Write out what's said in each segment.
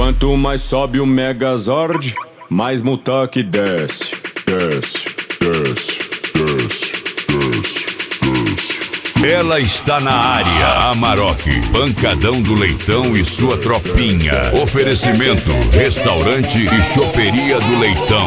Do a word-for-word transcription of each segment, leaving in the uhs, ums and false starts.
Quanto mais sobe o Megazord, mais Mutak desce, desce, desce, desce, desce, desce. Ela está na área, Amarok, pancadão do Leitão e sua tropinha. Oferecimento, restaurante e choperia do Leitão.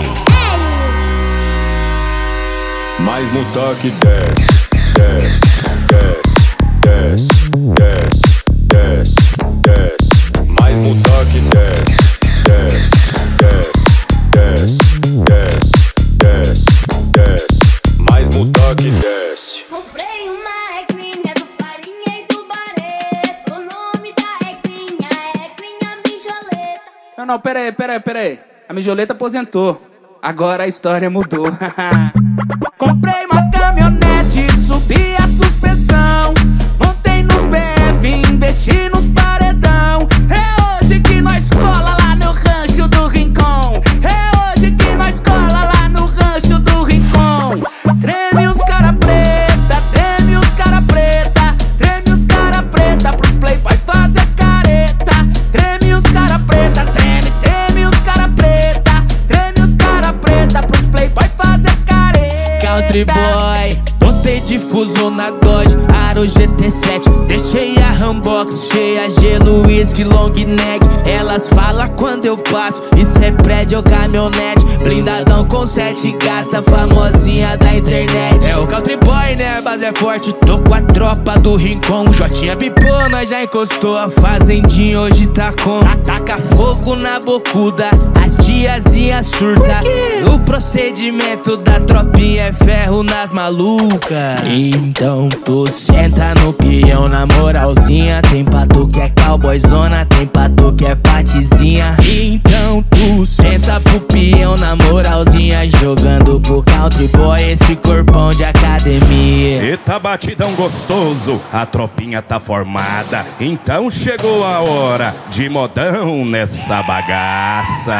Mais Mutak desce, desce, desce, desce, desce, desce, desce. Mais Mutak desce, desce, desce, desce, desce, desce, desce. Mais Mutak desce. Comprei uma eglinha do farinha e do bareto. O nome da eglinha é eglinha mijoleta. Não, não, pera aí, pera aí, pera aí. A mijoleta aposentou. Agora a história mudou. Comprei uma caminhonete, subi a suspensão, montei nos B F, investi nos paredão. É hoje que nós cola lá no rancho do Rincon. É hoje que nós cola lá no rancho do Rincon. Treme os cara preta, treme os cara preta, treme os cara preta pros playboy fazer careta. Treme os cara preta, treme, treme os cara preta, treme os cara preta pros playboy fazer careta. Country boy, botei difuso na Dodge, Aro G T sete. Deixei a Rambox cheia, gelo, whisky, long neck. Elas falam quando eu passo, isso é prédio ou caminhonete. Blindadão com sete gata, famosinha da internet. É o Country boy, né, a base é forte. Tô com a tropa do Rincon. Jotinha pipou, nós já encostou. A fazendinha hoje tá com. Taca fogo na bocuda, as tiazinhas surda. O procedimento da tropinha é ferro nas malucas. Então tu senta no peão na moralzinha. Tem pato que é cowboyzona, tem pato que é patizinha. Então tu senta pro peão na moralzinha, jogando pro country boy esse corpão de academia. Eita batidão gostoso, a tropinha tá formada. Então chegou a hora de modão nessa bagaça.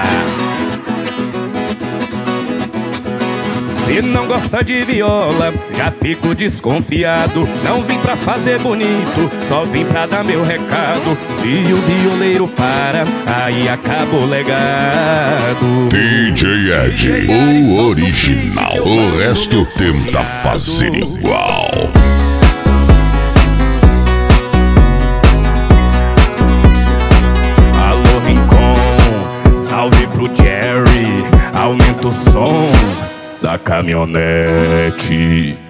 Se não gosta de viola, já fico desconfiado. Não vim pra fazer bonito, só vim pra dar meu recado. Se o violeiro para, aí acaba o legado. D J Ed, o original. O resto tenta fazer igual. Alô Rincon, salve pro Jerry, aumenta o som da caminhonete.